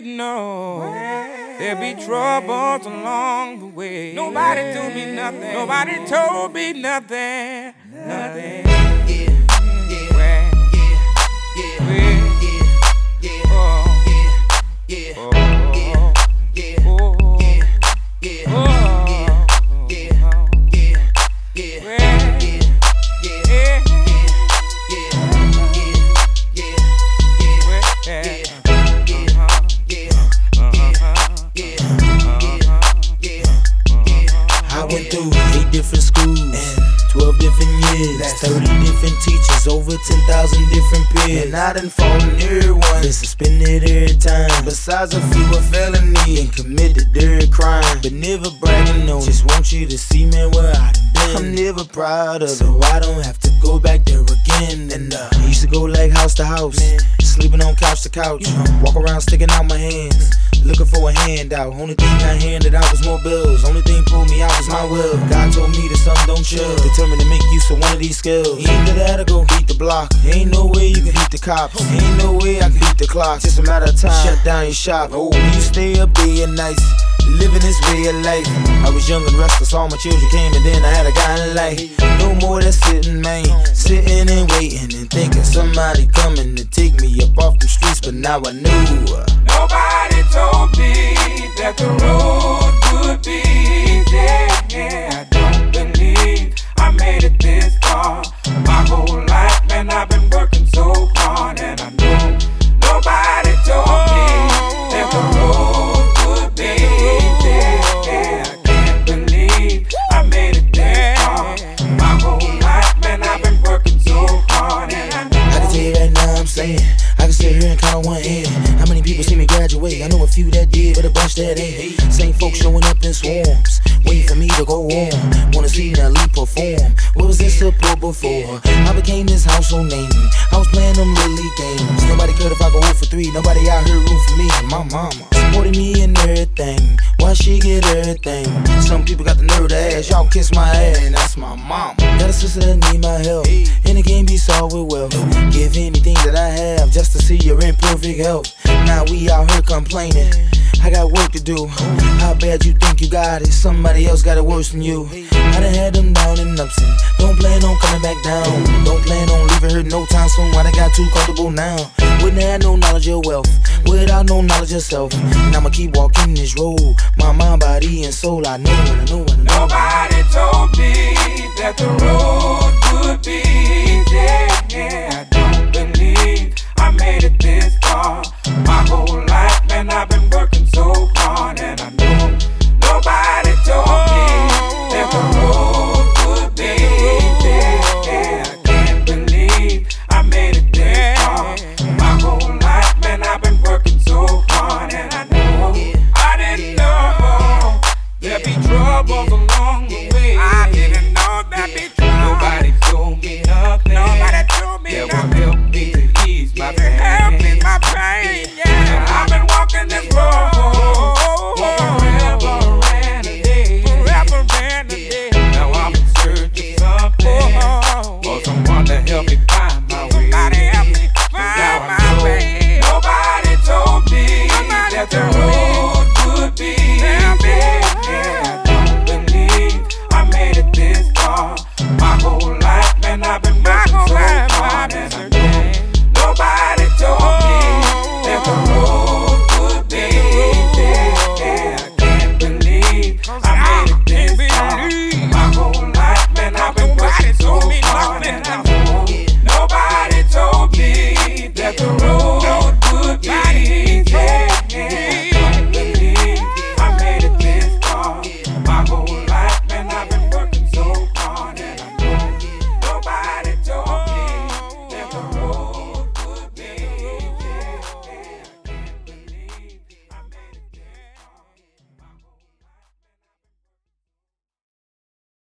didn't know there'd be troubles along the way. Nobody told me nothing. Nobody told me nothing. Nothing. I went through 8 different schools, 12 different years, 30 different teachers, over 10,000 different peers. And I done fought in everyone, been suspended every time. Besides a few a felony and committed every crime. But never bragging on, just want you to see, man, where I done been. I'm never proud of it, so I don't have to go back there again. And I used to go like house to house, sleeping on couch to couch, walk around sticking out my hands, looking for a handout. Only thing I handed out was more bills. Only thing pulled me out was my will. God told me that something don't chill, determined to make use of one of these skills. Either that or go beat the block. Ain't no way you can beat the cops. Ain't no way I can beat the clock. Just a matter of time, shut down your shop. Oh, you stay up day and nights, living this way of life. I was young and restless, all my children came and then I had a guy in life. No more that sitting, man, sitting and waiting and thinking somebody coming to take me up off the streets. But now I knew nobody told me that the road would be easy. I don't believe I made it this far. My whole life, man, I've been working so hard, and I know nobody told me that the road would be easy. I can't believe I made it this far. My whole life, man, I've been working so hard, and I know. I can tell you right now, I'm saying I can sit here and count on one hand how many people see me graduate. I know a few that did, but a bunch that ain't. Same folks showing up in swarms, waiting for me to go on. Wanna see an elite perform. What was this support before I became this household name? I was playing them little league games. Nobody cared if I go 0 for 3. Nobody out here room for me. And my mama supported me in everything. Why she get everything? Some people got the nerve to ask, y'all kiss my ass, and that's my mama. Got a sister that need my help, and it can't be solved with wealth. Give anything that I have just to see you're in perfect health. Now we out here complaining, I got work to do. How bad you think you got it? Somebody else got it worse than you. I done had them down and ups, and don't plan on coming back down. Don't plan on leaving her no time soon. Why they got too comfortable now? Wouldn't have no knowledge of wealth without no knowledge of self. And I'ma keep walking this road, my mind, body, and soul. I know, and I know, and I know. Nobody told me that the road would be easy. I don't believe I made it this far.